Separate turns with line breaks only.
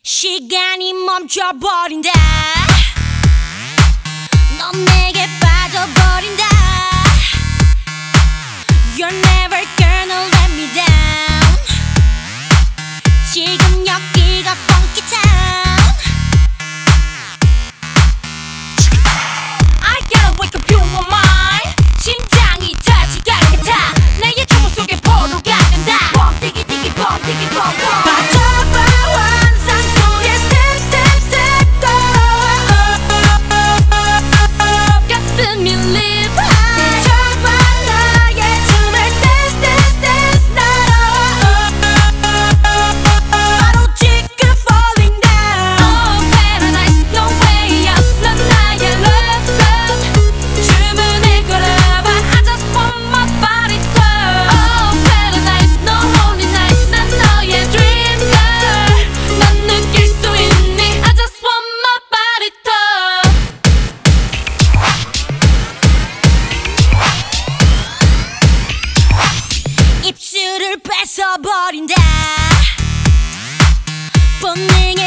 시간이 멈춰버린다. 넌 내게 빠져버린다. You're never gonna let me down. 지금 여기가 funky town. I gotta wake up your mind. 심장이 터지게 같아. 나의 정원 속에 포로가 된다. 뻥튀기 튀기 뻥튀기 뻥뻥. 빠져봐 환상 속에 step step step 가슴이 live high. 쳐봐 나의 춤을 dance dance dance now. 바로 지금 falling down. Oh paradise no way up. 넌 나의 love love. 주문을 걸어봐. I just want my body touch. Oh paradise no holy night. 난 너의 dream girl. 넌 느낄 수 있니? I just want my body touch. 입술을 뺏어버린다. 본능의